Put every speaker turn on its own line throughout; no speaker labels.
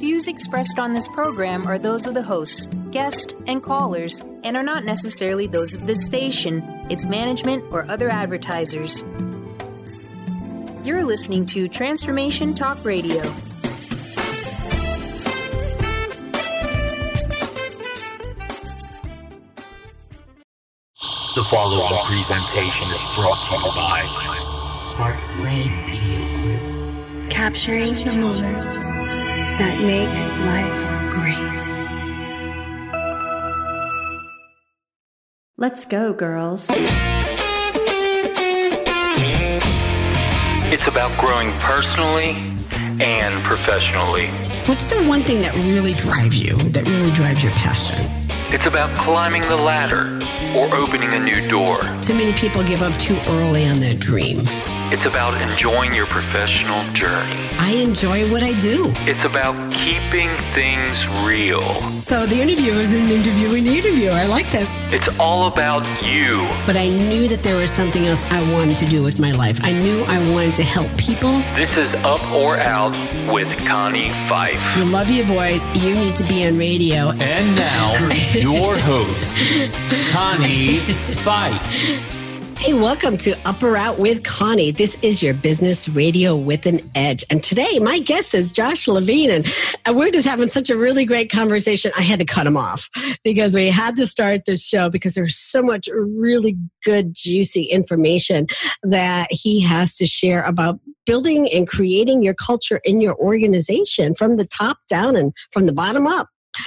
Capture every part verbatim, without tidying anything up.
views expressed on this program are those of the hosts, guests, and callers, and are not necessarily those of this station, its management, or other advertisers. You're listening to Transformation Talk Radio.
The following presentation is brought to you by
Park Lane Media Group.
Capturing the moments that make life great. Let's go, girls.
It's about growing personally and professionally.
What's the one thing that really drives you, that really drives your passion?
It's about climbing the ladder or opening a new door.
Too many people give up too early on their dream.
It's about enjoying your professional journey.
I enjoy what I do.
It's about keeping things real.
So the interview is an interviewing the interviewer. I like this.
It's all about you.
But I knew that there was something else I wanted to do with my life. I knew I wanted to help people.
This is Up or Out with Connie Fife.
You love your voice. You need to be on radio.
And now, your host, Connie Fife.
Hey, welcome to Up or Out with Connie. This is your business radio with an edge. And today, my guest is Josh Levine. And, and we're just having such a really great conversation. I had to cut him off because we had to start this show because there's so much really good, juicy information that he has to share about building and creating your culture in your organization from the top down and from the bottom up.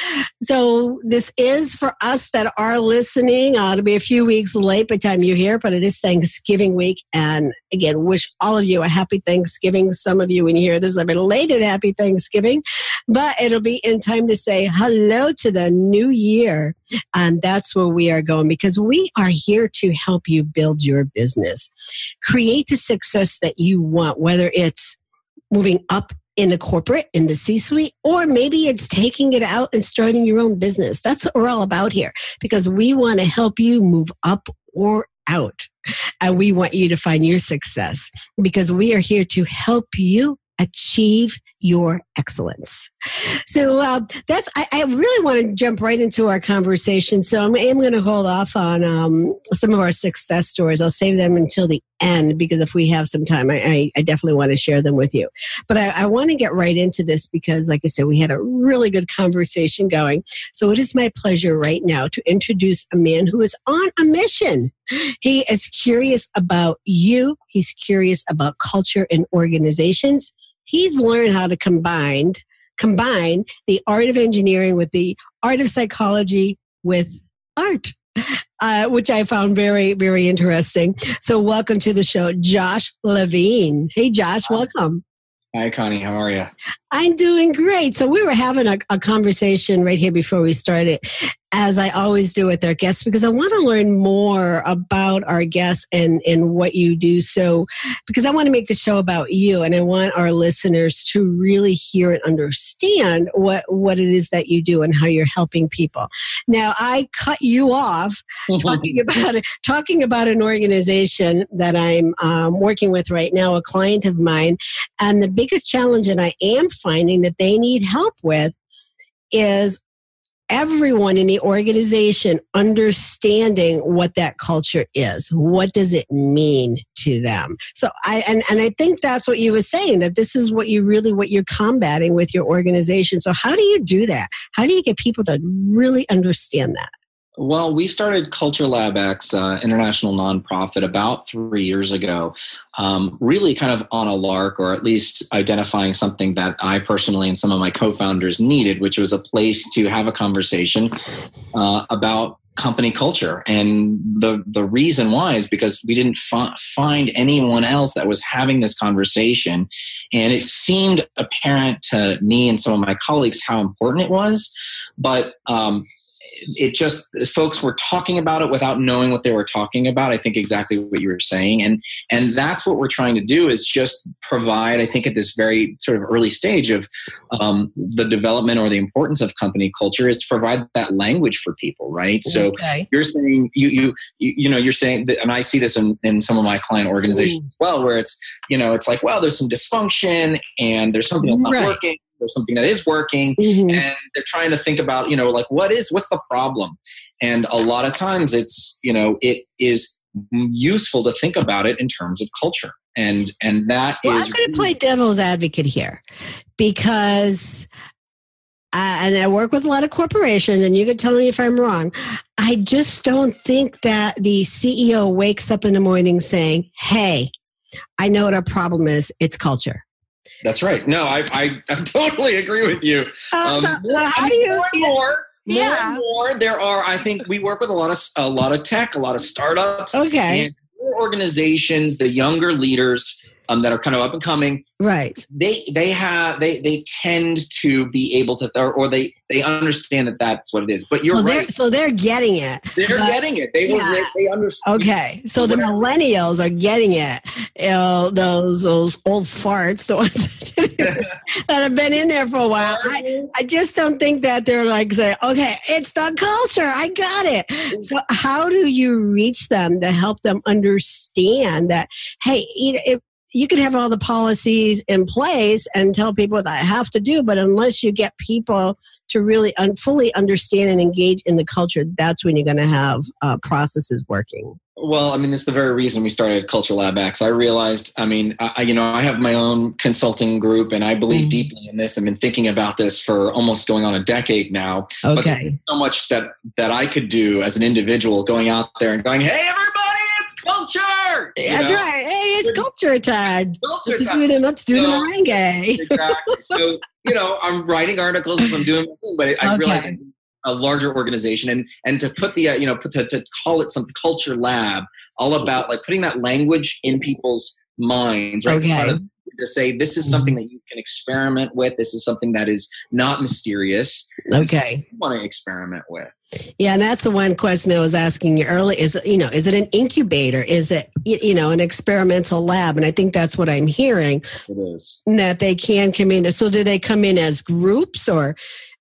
So this is for us that are listening. Uh, it'll be a few weeks late by the time you hear, but it is Thanksgiving week. And again, wish all of you a happy Thanksgiving. Some of you, when you hear this, a belated happy Thanksgiving. But it'll be in time to say hello to the new year. And that's where we are going because we are here to help you build your business. Create the success that you want, whether it's moving up in a corporate, in the C-suite, or maybe it's taking it out and starting your own business. That's what we're all about here because we want to help you move up or out. And we want you to find your success because we are here to help you achieve your excellence. So uh, that's, I, I really want to jump right into our conversation. So I'm, I'm going to hold off on um, some of our success stories. I'll save them until the end because if we have some time, I, I, I definitely want to share them with you. But I, I want to get right into this because, like I said, we had a really good conversation going. So it is my pleasure right now to introduce a man who is on a mission. He is curious about you. He's curious about culture and organizations. He's learned how to combine, combine the art of engineering with the art of psychology with art, uh, which I found very, very interesting. So welcome to the show, Josh Levine. Hey, Josh, welcome.
Hi, Connie. How are you?
I'm doing great. So we were having a, a conversation right here before we started, as I always do with our guests, because I want to learn more about our guests and, and what you do. So, because I want to make the show about you and I want our listeners to really hear and understand what, what it is that you do and how you're helping people. Now, I cut you off talking about it, talking about an organization that I'm um, working with right now, a client of mine. And the biggest challenge that I am finding that they need help with is everyone in the organization understanding what that culture is. What does it mean to them? So I, and, and I think that's what you were saying, that this is what you really, what you're combating with your organization. So how do you do that? How do you get people to really understand that?
Well, we started Culture Lab X, uh, international nonprofit, about three years ago, um, really kind of on a lark, or at least identifying something that I personally and some of my co-founders needed, which was a place to have a conversation uh, about company culture. And the, the reason why is because we didn't fi- find anyone else that was having this conversation. And it seemed apparent to me and some of my colleagues how important it was. But um, it just, folks were talking about it without knowing what they were talking about. I think exactly what you were saying. And, and that's what we're trying to do, is just provide, I think at this very sort of early stage of um, the development or the importance of company culture, is to provide that language for people, right? So okay. you're saying, you, you, you, you know, you're saying that, and I see this in, in some of my client organizations Ooh. as well, where it's, you know, it's like, well, there's some dysfunction and there's something that's not
right.
working. there's something that is working, mm-hmm. and they're trying to think about, you know, like what is, what's the problem? And a lot of times it's, you know, it is useful to think about it in terms of culture. And, and that
well,
is.
I'm going to play devil's advocate here because I, and I work with a lot of corporations, and you can tell me if I'm wrong. I just don't think that the C E O wakes up in the morning saying, hey, I know what our problem is. It's culture.
That's right. No, I I, I totally agree with you.
Uh, um, so, uh, how do you?
More and more,
yeah.
more and more, there are. I think we work with a lot of a lot of tech, a lot of startups.
Okay.
And organizations, the younger leaders um, that are kind of up and coming.
Right.
They they have they they tend to be able to, or, or they they understand that that's what it is. But you're
so
right.
They're, so they're getting it.
They're
but,
getting it. They
yeah.
will. They, they understand.
Okay. So the millennials are getting it. You know, those those old farts, the ones that have been in there for a while. I, I just don't think that they're like saying, okay, it's the culture. I got it. So how do you reach them to help them understand that, hey, if you can have all the policies in place and tell people what I have to do, but unless you get people to really un- fully understand and engage in the culture, that's when you're going to have uh, processes working.
Well, I mean, this is the very reason we started Culture Lab X. I realized, I mean, I, you know, I have my own consulting group, and I believe mm-hmm. deeply in this. I've been thinking about this for almost going on a decade now.
Okay.
But there's so much that, that I could do as an individual, going out there and going, hey, everybody, it's culture! You
That's
know?
right. Hey, it's culture time.
Culture
let's
time.
Do the, let's do
so,
the merengue.
Exactly. So, you know, I'm writing articles, I'm doing, but I
okay.
realized a larger organization, and and to put the uh, you know put to, to call it something Culture Lab, all about like putting that language in people's minds, right?
Okay.
In front of them, to say this is something that you can experiment with. This is something that is not mysterious.
Okay.
You want to experiment with.
Yeah, and that's the one question I was asking you earlier. Is you know, is it an incubator? Is it you know an experimental lab? And I think that's what I'm hearing.
It is
that they can come in. So do they come in as groups or?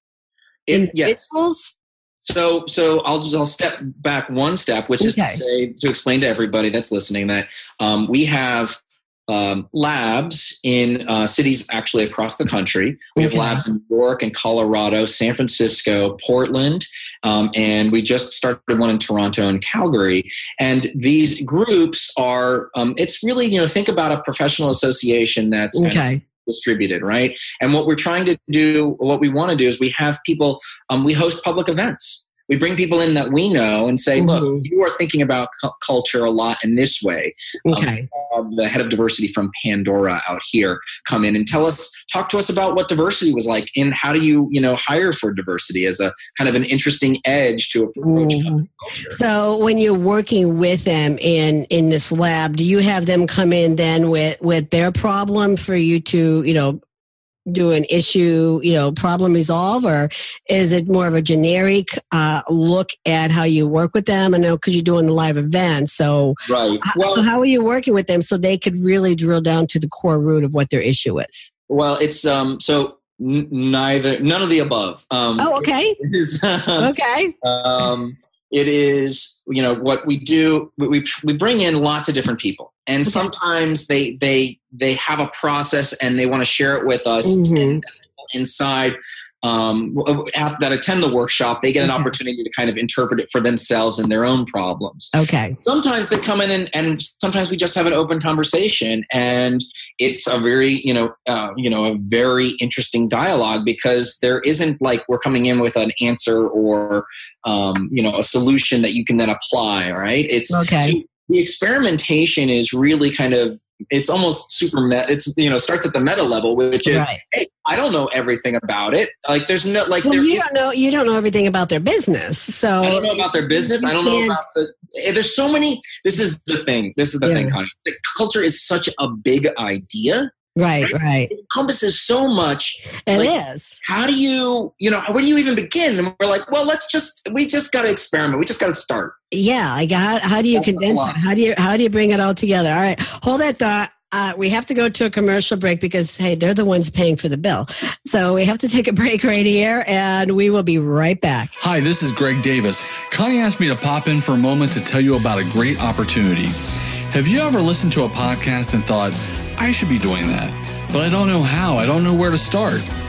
It, yes.
Individuals?
So, so I'll just I'll step back one step, which is
okay.
to say to explain to everybody that's listening that um, we have um, labs in uh, cities actually across the country. We
okay.
have labs in New York and Colorado, San Francisco, Portland, um, and we just started one in Toronto and Calgary. And these groups are um, it's really you know think about a professional association that's
okay.
kind of distributed, right? And what we're trying to do, what we want to do is we have people, um, we host public events. We bring people in that we know and say, mm-hmm. look, you are thinking about cu- culture a lot in this way.
Okay.
Um, the head of diversity from Pandora out here come in and tell us, talk to us about what diversity was like and how do you, you know, hire for diversity as a kind of an interesting edge to approach mm-hmm. culture.
So when you're working with them in, in this lab, do you have them come in then with, with their problem for you to, you know, do an issue, you know, problem resolve, or is it more of a generic uh, look at how you work with them? I know because you're doing the live event. So,
right. Well,
so how are you working with them so they could really drill down to the core root of what their issue is?
Well, it's um so n- neither none of the above. Um,
oh, okay.
It is, um,
okay.
Um, it is you know what we do. We we bring in lots of different people. And sometimes they they they have a process and they want to share it with us. Mm-hmm. Inside um, at, that attend the workshop, they get an okay. opportunity to kind of interpret it for themselves and their own problems.
Okay.
Sometimes they come in and, and sometimes we just have an open conversation, and it's a very you know uh, you know a very interesting dialogue because there isn't like we're coming in with an answer or um, you know a solution that you can then apply. Right? It's
okay.
To, the experimentation is really kind of, it's almost super, meta, it's, you know, starts at the meta level, which is, right. hey, I don't know everything about it. Like there's no, like,
well,
there
you
is,
don't know, you don't know everything about their business. So
I don't know about their business. I don't know about the, there's so many, this is the thing. This is the yeah. thing, Connie. The culture is such a big idea.
Right, right, right.
It encompasses so much.
It
like,
is.
How do you, you know, where do you even begin? And we're like, well, let's just, we just got to experiment. We just got to start.
Yeah. Like how, how do you That's condense it? How do you, how do you bring it all together? All right. Hold that thought. Uh, we have to go to a commercial break because, hey, they're the ones paying for the bill. So we have to take a break right here, and we will be right back.
Hi, this is Greg Davis. Connie asked me to pop in for a moment to tell you about a great opportunity. Have you ever listened to a podcast and thought, I should be doing that, but I don't know how, I don't know where to start?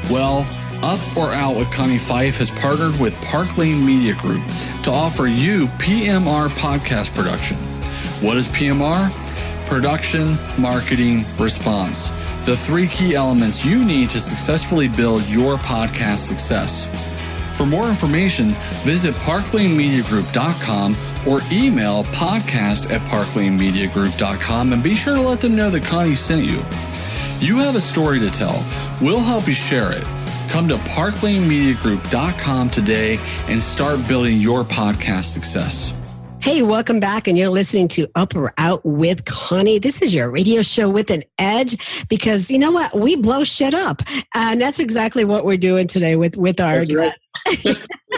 Well, Up or Out with Connie Fife has partnered with Park Lane Media Group to offer you P M R podcast production. What is P M R? Production, marketing, response. The three key elements you need to successfully build your podcast success. For more information, visit park lane media group dot com or email podcast at park lane media group dot com and be sure to let them know that Connie sent you. You have a story to tell. We'll help you share it. Come to park lane media group dot com today and start building your podcast success.
Hey, welcome back, and you're listening to Up or Out with Connie. This is your radio show with an edge, because you know what? We blow shit up, and that's exactly what we're doing today with, with our
That's
guests.
right.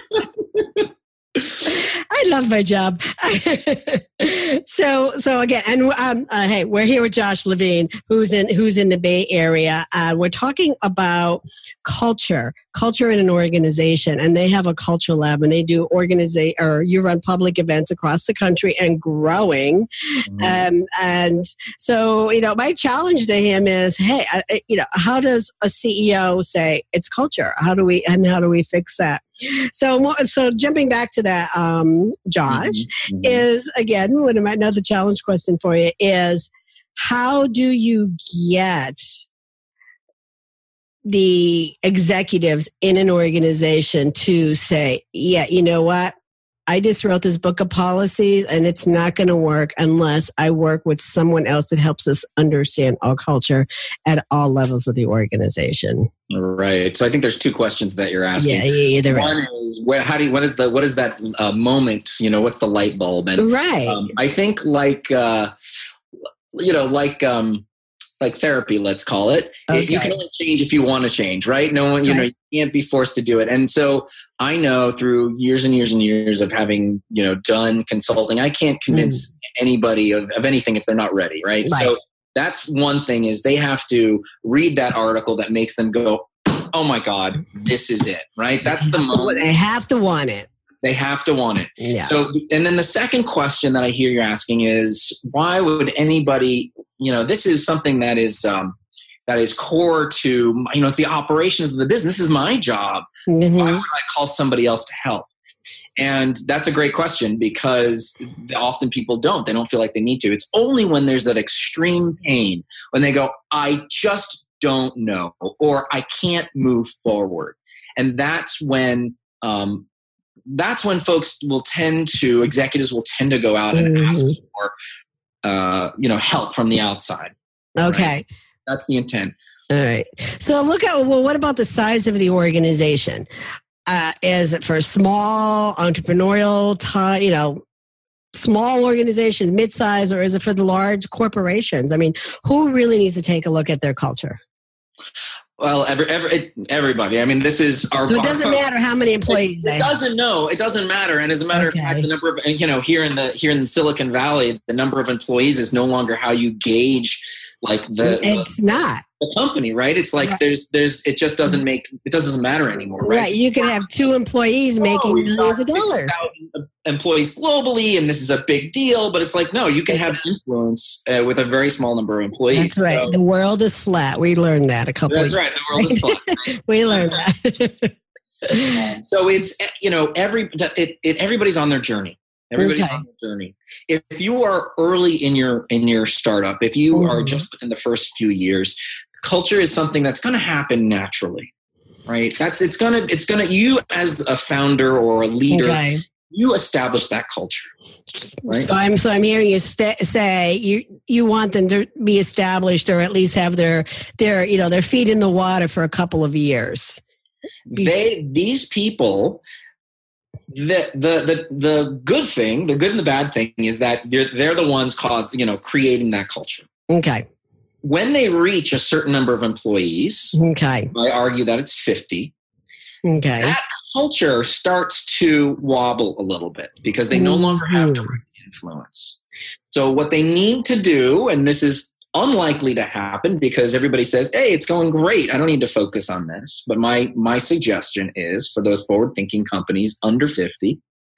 I love my job. so, so again, and um, uh, hey, we're here with Josh Levine, who's in who's in the Bay Area. Uh, we're talking about culture, culture in an organization, and they have a culture lab, and they do organize or you run public events across the country and growing. Mm-hmm. Um, and so, you know, my challenge to him is, hey, uh, you know, how does a C E O say it's culture? How do we and how do we fix that? So, so jumping back to that, um, Josh, mm-hmm. is again one of my another challenge question for you is, how do you get the executives in an organization to say, yeah, you know what? I just wrote this book of policies and it's not going to work unless I work with someone else that helps us understand our culture at all levels of the organization.
Right. So I think there's two questions that you're asking.
Yeah, yeah, yeah.
One
right.
is where, how do you, what is the, what is that uh, moment, you know, what's the light bulb? And
right.
um, I think like, uh, you know, like, um, like therapy, let's call it.
Okay.
You can only change if you want to change, right? No one, you
right.
know, you can't be forced to do it. And so I know through years and years and years of having, you know, done consulting, I can't convince mm. anybody of, of anything if they're not ready, right?
right?
So that's one thing is they have to read that article that makes them go, oh my God, this is it, right? That's the moment.
They have to want it.
They have to want it.
Yeah.
So, and then the second question that I hear you're asking is, why would anybody, you know, this is something that is, um, that is core to, you know, the operations of the business. This is my job. Mm-hmm. Why would I call somebody else to help? And that's a great question, because often people don't. They don't feel like they need to. It's only when there's that extreme pain, when they go, I just don't know, or I can't move forward. And that's when, um, that's when folks will tend to, executives will tend to go out and mm-hmm. ask for, uh, you know, help from the outside.
Okay.
Right? That's the intent.
All right. So look at, well, what about the size of the organization? Uh, is it for small entrepreneurial, t- you know, small organizations, mid-size, or is it for the large corporations? I mean, who really needs to take a look at their culture?
Well, every, every, everybody. I mean, this is our.
So it doesn't
our,
matter how many employees
it,
they
it
have.
doesn't. No, it doesn't matter. And as a matter okay. of fact, the number of, you know, here in the here in Silicon Valley, the number of employees is no longer how you gauge, like the.
It's
the,
not
the company, right? It's like right. there's there's it just doesn't make it doesn't matter anymore, right?
Right. You can have two employees oh, making millions of dollars.
Employees globally, and this is a big deal, but it's like, no, you can have influence uh, with a very small number of employees.
That's right. So, the world is flat. We learned that a couple.
That's
of
right. The world is flat.
We learned that.
um, so it's, you know, every it, it, everybody's on their journey. Everybody's okay. on their journey. If you are early in your in your startup, if you mm-hmm. are just within the first few years, culture is something that's going to happen naturally, right? That's it's gonna it's gonna you as a founder or a leader. Okay. You establish that culture, right?
So I'm so I'm hearing you st- say you you want them to be established, or at least have their their you know their feet in the water for a couple of years.
They these people, the the the the good thing, the good and the bad thing is that they're they're the ones cause you know creating that culture.
Okay.
When they reach a certain number of employees,
okay,
I argue that it's fifty.
Okay.
That culture starts to wobble a little bit because they no longer have direct influence. So what they need to do, and this is unlikely to happen because everybody says, hey, it's going great. I don't need to focus on this. But my my suggestion is for those forward-thinking companies under fifty,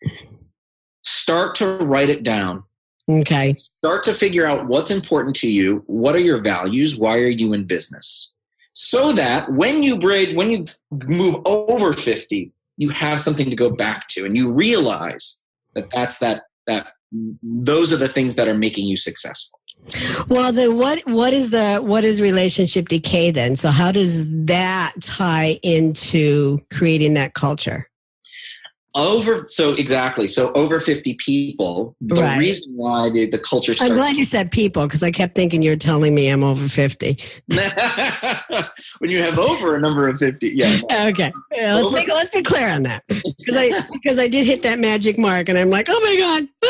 start to write it down.
Okay.
Start to figure out what's important to you. What are your values? Why are you in business? so that when you braid, when you move over fifty, you have something to go back to, and you realize that that's that that those are the things that are making you successful.
Well, then what what is the what is relationship decay then? So how does that tie into creating that culture?
Over so exactly so over fifty people. The
Right.
reason why the, the culture starts.
I'm glad you said people, because I kept thinking you were telling me I'm over fifty.
When you have over a number of fifty, yeah.
Okay, yeah, let's
Over-
make let's be clear on that, because I because I did hit that magic mark, and I'm like, oh my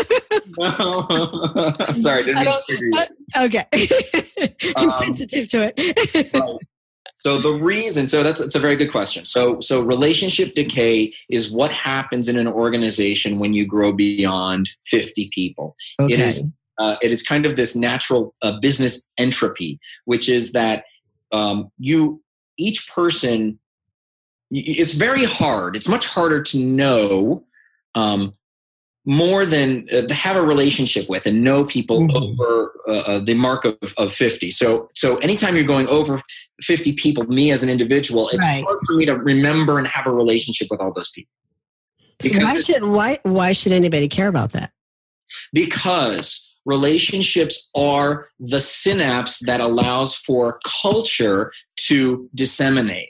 god.
I'm sorry, didn't
I
mean
don't-
to trigger you.
uh, okay, I'm
Um,
sensitive to it.
Right. So the reason, so that's it's a very good question. So so relationship decay is what happens in an organization when you grow beyond fifty people.
Okay.
It is uh, it is kind of this natural uh, business entropy, which is that um, you each person. It's very hard. It's much harder to know um, more than uh, to have a relationship with and know people
Mhm.
over uh, the mark of, of fifty. So, so anytime you're going over fifty people, me as an individual, it's
Right.
hard for me to remember and have a relationship with all those people. Because,
Why should why why should anybody care about that?
because relationships are the synapse that allows for culture to disseminate.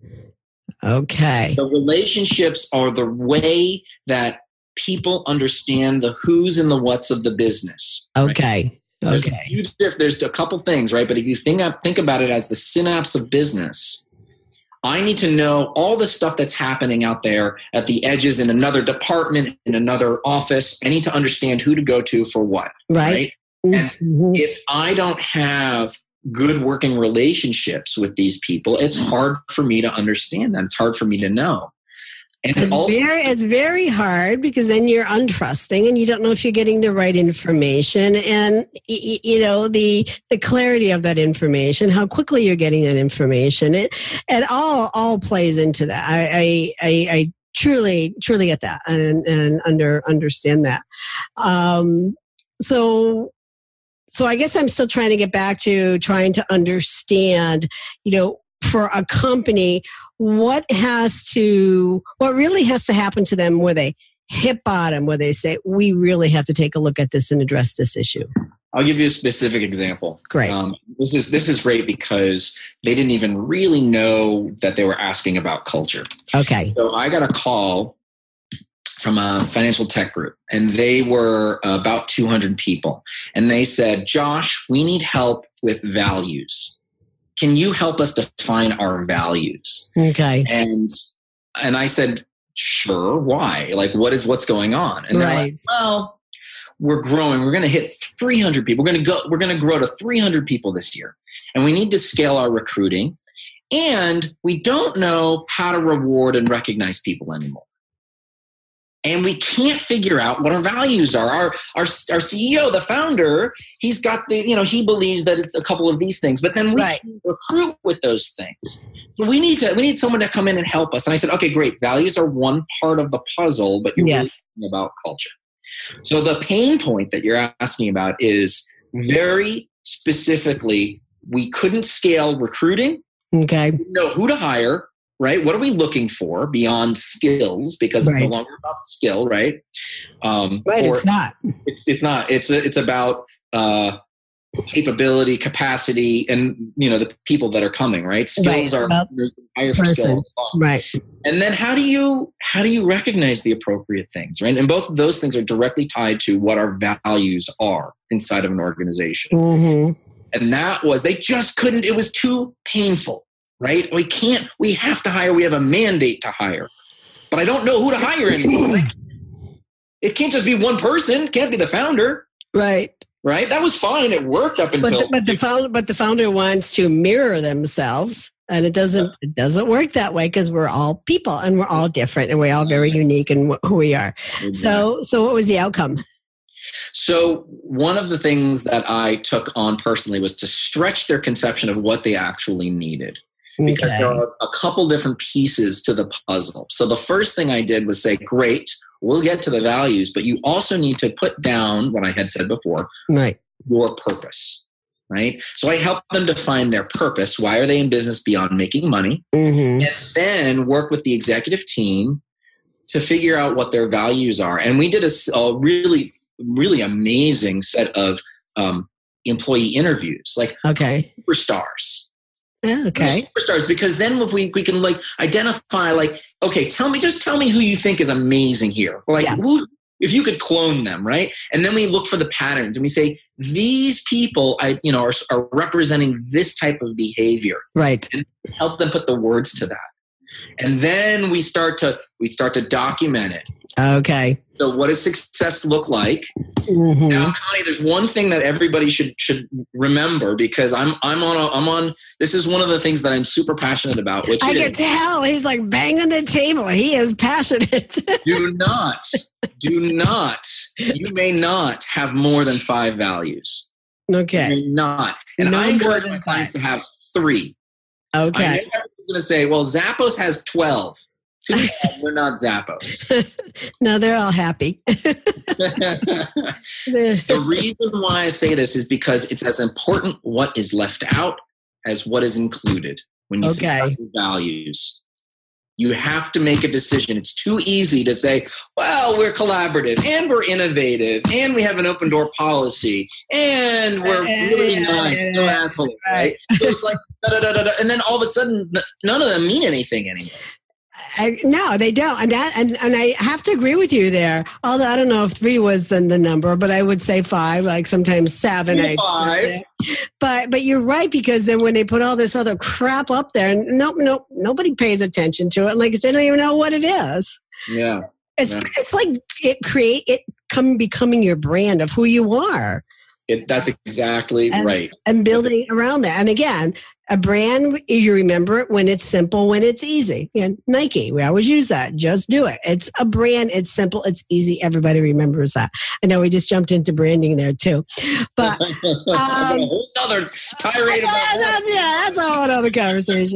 Okay.
The relationships are the way that people understand the who's and the what's of the business. right?
Okay.
There's,
Okay.
a few diff- there's a couple things, right? But if you think up, think about it as the synapse of business, I need to know all the stuff that's happening out there at the edges in another department, in another office. I need to understand who to go to for what.
Right.
And
Mhm.
if I don't have good working relationships with these people, it's hard for me to understand them. It's hard for me to know. And it
It's
also,
very, it's very hard, because then you're untrusting and you don't know if you're getting the right information, and y- y- you know the the clarity of that information, how quickly you're getting that information. It it all all plays into that. I I, I, I truly truly get that and and under understand that. Um, so. So I guess I'm still trying to get back to trying to understand, you know, for a company, what has to, what really has to happen to them where they hit bottom, where they say, we really have to take a look at this and address this issue.
I'll give you a specific example.
Great.
Um, this is this is great because they didn't even really know that they were asking about culture.
Okay.
So I got a call from a financial tech group, and they were about two hundred people. And they said, Josh, we need help with values. Can you help us define our values?
Okay.
And and I said, sure. Why? Like, what is what's going on? And they're like,
Right.
well, we're growing. We're going to hit three hundred people. We're going to go. We're going to grow to three hundred people this year, and we need to scale our recruiting. And we don't know how to reward and recognize people anymore. And we can't figure out what our values are. Our, our, our C E O, the founder, he's got the, you know, he believes that it's a couple of these things, but then we
Right.
can't recruit with those things. So we need to, we need someone to come in and help us. And I said, okay, great. Values are one part of the puzzle, but you're
Yes.
really talking about culture. So the pain point that you're asking about is very specifically, we couldn't scale recruiting.
Okay.
We didn't know who to hire. Right? What are we looking for beyond skills? Because it's
Right.
no longer about skill, right? Um,
Right.
or
It's not.
It's, it's not. It's a, it's about uh, capability, capacity, and you know the people that are coming. Right? Skills
Right, it's
are
about
higher for
person.
skills.
Right.
And then how do you how do you recognize the appropriate things? Right? And both of those things are directly tied to what our values are inside of an organization.
Mm-hmm.
And that was they just couldn't. It was too painful. Right? We can't, we have to hire. We have a mandate to hire. But I don't know who to hire anymore. Like, it can't just be one person. It can't be the founder.
Right.
Right? That was fine. It worked up
But
until
the, but the founder, but the founder wants to mirror themselves, and it doesn't. It doesn't work that way, because we're all people and we're all different and we're all very unique in wh- who we are. So, so what was the outcome?
So one of the things that I took on personally was to stretch their conception of what they actually needed. Because
Okay.
there are a couple different pieces to the puzzle. So the first thing I did was say, great, we'll get to the values, but you also need to put down what I had said before,
Right.
your purpose. right? So I help them define their purpose. Why are they in business beyond making money?
Mm-hmm.
And then work with the executive team to figure out what their values are. And we did a, a really, really amazing set of um, employee interviews, like
okay.
superstars.
Yeah, okay.
Superstars, because then if we we can like identify, like, okay, tell me, just tell me who you think is amazing here. Like,
yeah.
who, if you could clone them, right? And then we look for the patterns and we say, these people, I you know, are, are representing this type of behavior,
right?
And help them put the words to that. And then we start to we start to document it.
Okay.
So what does success look like?
Mm-hmm.
Now, Connie, there's one thing that everybody should should remember, because I'm I'm on a, I'm on. This is one of the things that I'm super passionate about. Which
I
is,
can tell he's like banging the table. He is passionate.
do not, do not. You may not have more than five values.
Okay.
You may not, and
No
I encourage my
five.
clients to have three.
Okay.
I know everyone's going to say, "Well, Zappos has twelve." Too bad we're not Zappos.
No, they're all happy.
The reason why I say this is because it's as important what is left out as what is included when you
Okay.
think about your values. You have to make a decision. It's too easy to say, well, we're collaborative and we're innovative and we have an open door policy and we're really nice, no asshole, right? So it's like, da, da, da, da, and then all of a sudden, none of them mean anything anymore.
I, no, they don't, and that, and, and I have to agree with you there. Although I don't know if three was the, the number, but I would say five, like sometimes seven. I'd
Five.
But but you're right, because then when they put all this other crap up there, and nope, nope, nobody pays attention to it. Like they don't even know what it is.
Yeah,
It's
yeah.
it's like it create it come becoming your brand of who you are.
It, that's exactly
and,
right.
And building around that. And again, a brand, you remember it when it's simple, when it's easy. Yeah, Nike, we always use that. Just do it. It's a brand. It's simple. It's easy. Everybody remembers that. I know we just jumped into branding there too. But um,
a whole other tirade
that's,
about
that's, yeah, that's a whole other conversation.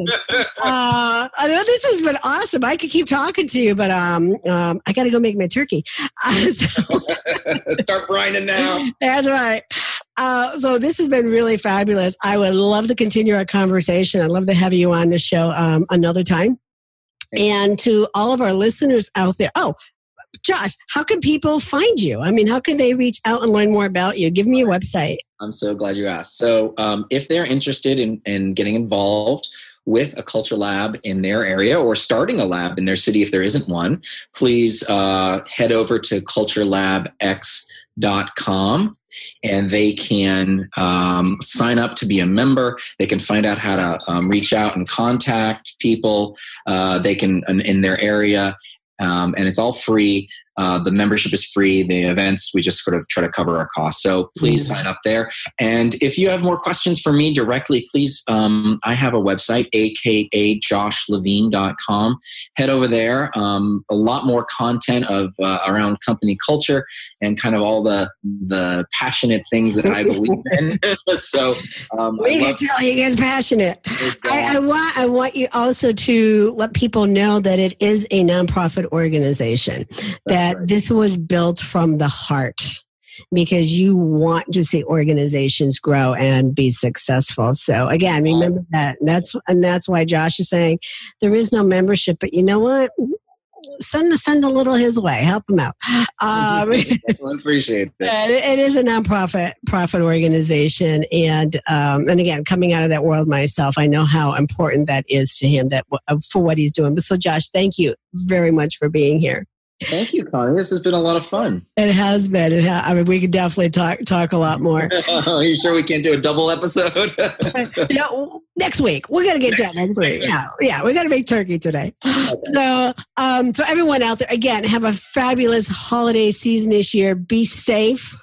uh, I know this has been awesome. I could keep talking to you, but um, um, I got to go make my turkey. Uh, so,
Start brining now.
That's right. Uh, so this has been really fabulous. I would love to continue our conversation. I'd love to have you on the show um, another time. And to all of our listeners out there, oh, Josh, how can people find you? I mean, how can they reach out and learn more about you? Give me your website.
I'm so glad you asked. So um, if they're interested in, in getting involved with a culture lab in their area or starting a lab in their city, if there isn't one, please uh, head over to culture lab x dot com and they can um, sign up to be a member. They can find out how to um, reach out and contact people. Uh, they can in, in their area. Um, and it's all free. Uh, the membership is free. The events, we just sort of try to cover our costs. So please mm-hmm. sign up there. And if you have more questions for me directly, please, um, I have a website, a k a josh levine dot com. Head over there. Um, a lot more content of uh, around company culture and kind of all the the passionate things that I believe in. so um,
we can tell he gets passionate. I, I want I want you also to let people know that it is a nonprofit organization. That That this was built from the heart because you want to see organizations grow and be successful. So again, remember that. That's and that's why Josh is saying there is no membership. But you know what? Send send a little his way. Help him out. Um,
I appreciate that.
It is a nonprofit profit organization, and um, and again, coming out of that world myself, I know how important that is to him. That for what he's doing. But so, Josh, thank you very much for being here.
Thank you, Connie. This has been a lot of fun.
It has been. It ha- I mean, we could definitely talk talk a lot more.
Are you sure we can't do a double episode?
No, next week. We're gonna get you next week. Yeah, yeah. We're gonna make turkey today. Okay. So, um, for everyone out there, again, have a fabulous holiday season this year. Be safe.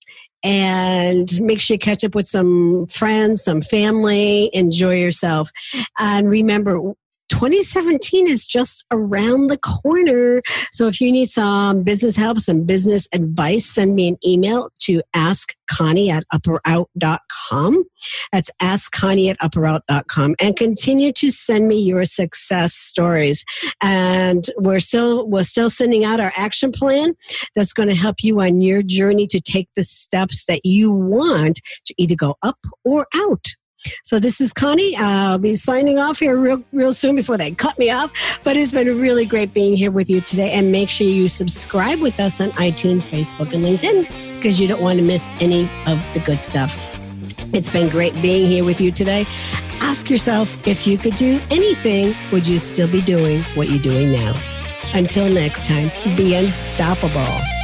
And make sure you catch up with some friends, some family. Enjoy yourself, and remember. twenty seventeen is just around the corner. So if you need some business help, some business advice, send me an email to ask Connie at upper out dot com. That's ask Connie at upper out dot com, and continue to send me your success stories. And we're still we're still sending out our action plan that's going to help you on your journey to take the steps that you want to either go up or out. So this is Connie. I'll be signing off here real, real soon before they cut me off. But it's been really great being here with you today. And make sure you subscribe with us on iTunes, Facebook, and LinkedIn, because you don't want to miss any of the good stuff. It's been great being here with you today. Ask yourself, if you could do anything, would you still be doing what you're doing now? Until next time, be unstoppable.